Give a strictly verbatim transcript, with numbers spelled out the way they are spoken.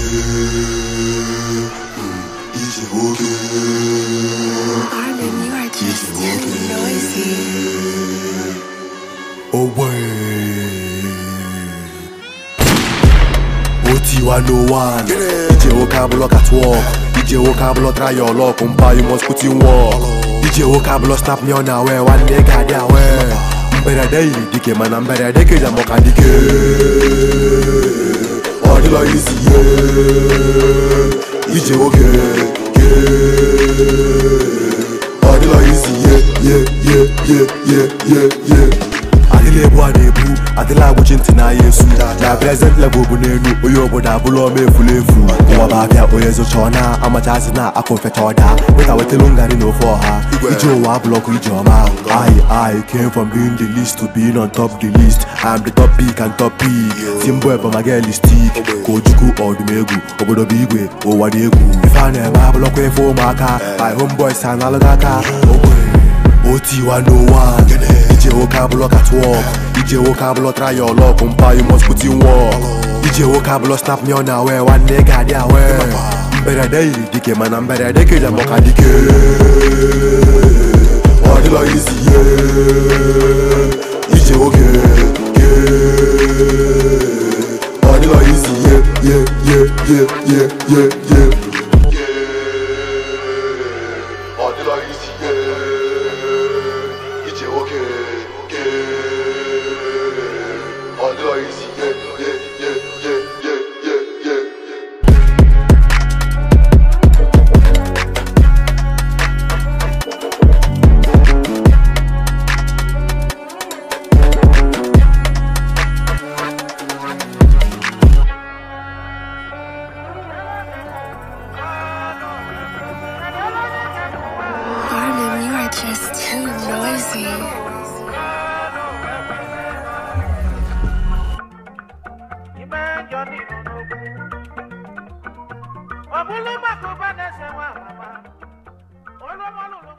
Is it okay? Armin, you are just too noisy. Oh wait. O T one oh one. D J Vocablo at work. D J Vocablo try your luck. Umpa, you must put in work. D J Vocablo snap me on away. One nigga there way. Mbere daily dike man mbere dike ja moka dike. Odilo easy yeah. D J okay. Odilo easy yeah yeah yeah yeah yeah yeah. Adile bu adebu, adila wuchinti na Yesu. Na present level bu nenu, oyo boda bulo me fulefu. Owa babia oyezo chona, amachazi na akonfetoda. Weta wete lungari no for her. Ijo wa block ijoma. I I came from being the least to being on top the list. I'm the top pick and top pick. Simbo but my girl is stick. Kojuku or the megu, obodo bigwe, o wadegu. If I never block way for maka, my homeboy san alagaka. O T one oh one. D J Vocablo at work. D J Vocablo try your luck. Umpa, you must put in work. D J Vocablo snap me on away. One nigga there way. Mbere daily dike man mbere dike ja moka dike. Odilo easy yeah. D J okay. Odilo easy yeah yeah yeah yeah yeah yeah yeah. Odilo easy yeah. Armin, you are just too noisy. Obulu makuba nese wa mama. Olo malu.